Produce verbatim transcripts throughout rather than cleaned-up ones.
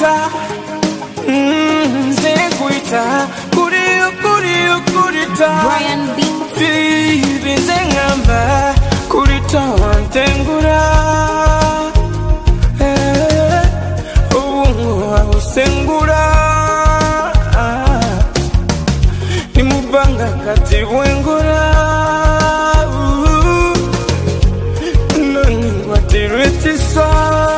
kurita nze kurita kuriyo kuriyo kurita Brian Beats bize ngamba kurita wantengura ubungu wabusengura nimubanga kati bwengura nani ngwatirwetisa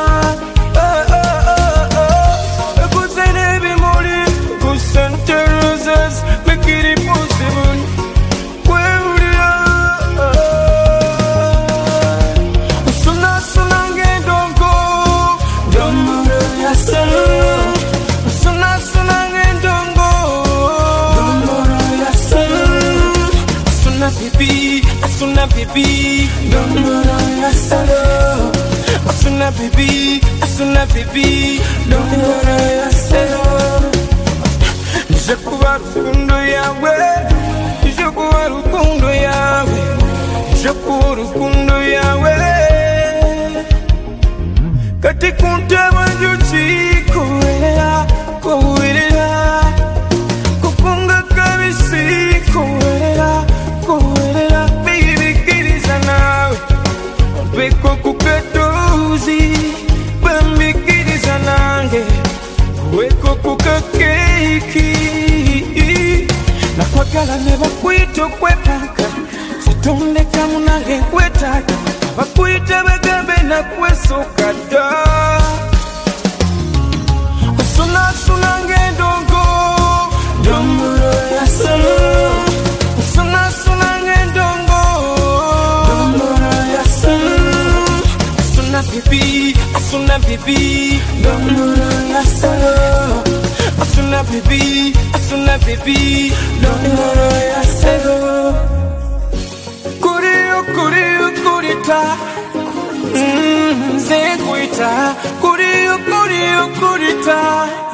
Asuna baby, don't ya salo. Asuna baby, asuna baby, don't ya salo. Njakuwa rukundo yawe, njakuwa rukundo yawe, njakuwa rukundo yawe. Kati kuntaba juchiko ya kuwira, kupunga kabisi kuwira, kuwira. Beko kukatozi bambikiriza nange weko kukakeki nakwagala ne bakwita okwetaka situndeka munange kwetaka bakwita bagambe nakwesoka dda osunasuna ng'endongo ndombolo ya salo osunasuna ng'endongo baby, asuna baby, don't ya salo. Asuna baby, asuna baby, don't ya salo. Kuriyo, kuriyo, kurita, mmm, ze kurita. Kuriyo, kuriyo, kurita.